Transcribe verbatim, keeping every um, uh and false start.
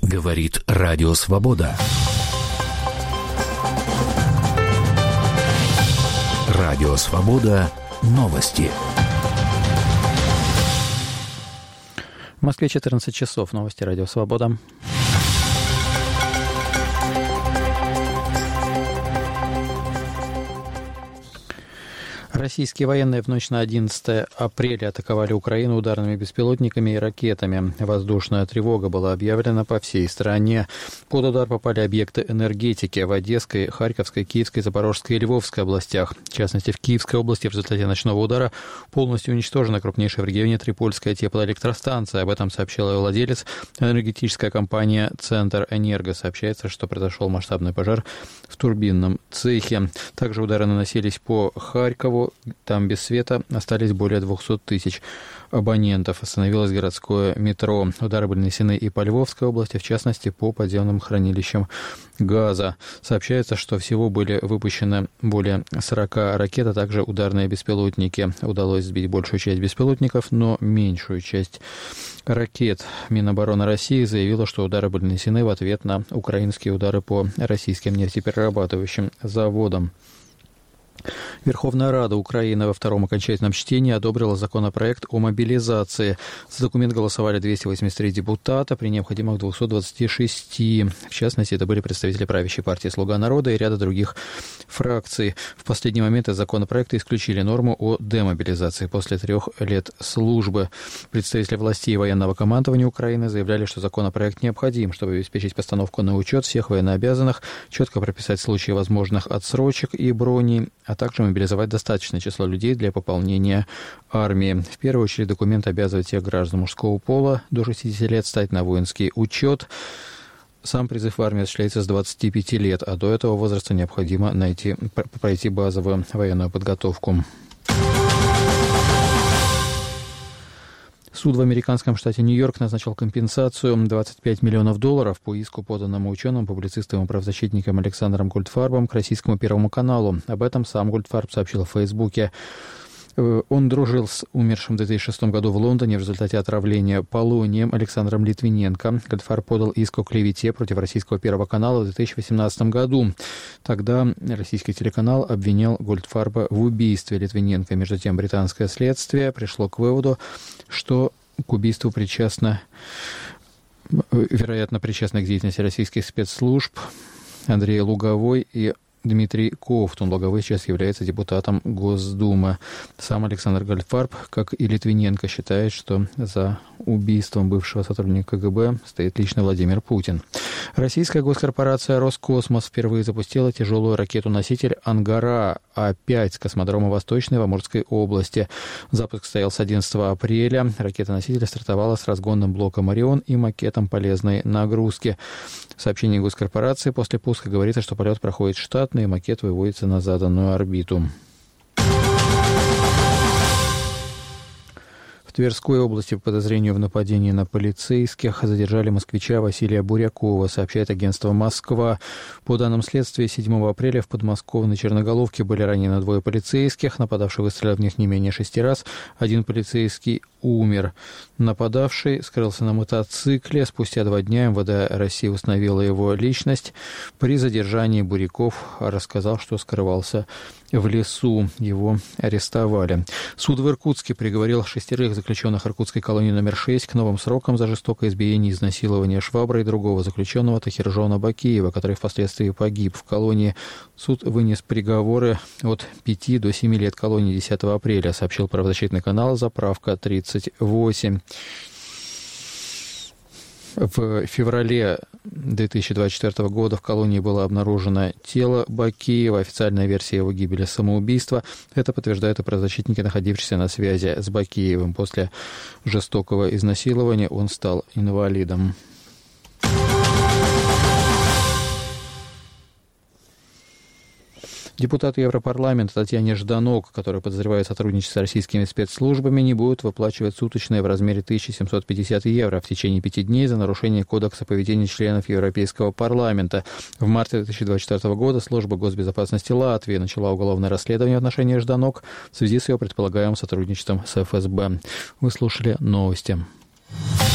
Говорит Радио Свобода. Радио Свобода. Новости. В Москве четырнадцать часов. Новости Радио Свобода. Российские военные в ночь на одиннадцатое апреля атаковали Украину ударными беспилотниками и ракетами. Воздушная тревога была объявлена по всей стране. Под удар попали объекты энергетики в Одесской, Харьковской, Киевской, Запорожской и Львовской областях. В частности, в Киевской области в результате ночного удара полностью уничтожена крупнейшая в регионе Трипольская теплоэлектростанция. Об этом сообщил ее владелец, энергетическая компания «Центр Энерго». Сообщается, что произошел масштабный пожар в турбинном цехе. Также удары наносились по Харькову. Там без света остались более двухсот тысяч абонентов. Остановилось городское метро. Удары были нанесены и по Львовской области, в частности, по подземным хранилищам газа. Сообщается, что всего были выпущены более сорока ракет, а также ударные беспилотники. Удалось сбить большую часть беспилотников, но меньшую часть ракет. Минобороны России заявила, что удары были нанесены в ответ на украинские удары по российским нефтеперерабатывающим заводам. Верховная Рада Украины во втором окончательном чтении одобрила законопроект о мобилизации. За документ голосовали двести восемьдесят три депутата при необходимых двухстах двадцати шести. В частности, это были представители правящей партии «Слуга народа» и ряда других фракций. В последний момент из законопроекта исключили норму о демобилизации после трех лет службы. Представители властей и военного командования Украины заявляли, что законопроект необходим, чтобы обеспечить постановку на учет всех военнообязанных, четко прописать случаи возможных отсрочек и брони, а также мобилизовать достаточное число людей для пополнения армии. В первую очередь документ обязывает всех граждан мужского пола до шестидесяти лет стать на воинский учет. Сам призыв в армию осуществляется с двадцати пяти лет, а до этого возраста необходимо найти, пройти базовую военную подготовку. Суд в американском штате Нью-Йорк назначил компенсацию двадцать пять миллионов долларов по иску, поданному ученым, публицистом и правозащитником Александром Гольдфарбом к российскому Первому каналу. Об этом сам Гольдфарб сообщил в Фейсбуке. Он дружил с умершим в две тысячи шестом году в Лондоне в результате отравления полонием Александром Литвиненко. Гольдфарб подал иск о клевете против российского Первого канала в две тысячи восемнадцатом году. Тогда российский телеканал обвинял Гольдфарба в убийстве Литвиненко. Между тем, британское следствие пришло к выводу, что к убийству причастно, вероятно, причастны к деятельности российских спецслужб Андрей Луговой и Дмитрий Ковтун. Луговой сейчас является депутатом Госдумы. Сам Александр Гольдфарб, как и Литвиненко, считает, что за убийством бывшего сотрудника КГБ стоит лично Владимир Путин. Российская госкорпорация «Роскосмос» впервые запустила тяжелую ракету-носитель «Ангара А пять» с космодрома Восточной в Амурской области. Запуск состоялся одиннадцатого апреля. Ракета-носитель стартовала с разгонным блоком «Орион» и макетом полезной нагрузки. В сообщении госкорпорации после пуска говорится, что полет проходит штатно и макет выводится на заданную орбиту. В Тверской области по подозрению в нападении на полицейских задержали москвича Василия Бурякова, сообщает агентство «Москва». По данным следствия, седьмого апреля в подмосковной Черноголовке были ранены двое полицейских. Нападавший выстрелил в них не менее шести раз. Один полицейский умер. Нападавший скрылся на мотоцикле. Спустя два дня эм вэ дэ России установила его личность. При задержании Буряков рассказал, что скрывался в лесу. Его арестовали. Суд в Иркутске приговорил шестерых заключенных иркутской колонии номер шесть к новым срокам за жестокое избиение и изнасилование шваброй другого заключенного Тахиржона Бакиева, который впоследствии погиб в колонии. Суд вынес приговоры от пяти до семи лет колонии десятого апреля, сообщил правозащитный канал «Заправка тридцать восемь». В феврале две тысячи двадцать четвёртого года в колонии было обнаружено тело Бакиева. Официальная версия его гибели — самоубийство. Это подтверждают и правозащитники, находившиеся на связи с Бакиевым. После жестокого изнасилования он стал инвалидом. Депутат Европарламента Татьяне Жданок, которая подозревает сотрудничество с российскими спецслужбами, не будет выплачивать суточное в размере тысяча семьсот пятьдесят евро в течение пяти дней за нарушение Кодекса поведения членов Европейского парламента. В марте две тысячи двадцать четвёртого года служба госбезопасности Латвии начала уголовное расследование в отношении Жданок в связи с ее предполагаемым сотрудничеством с эф эс бэ. Вы слушали новости.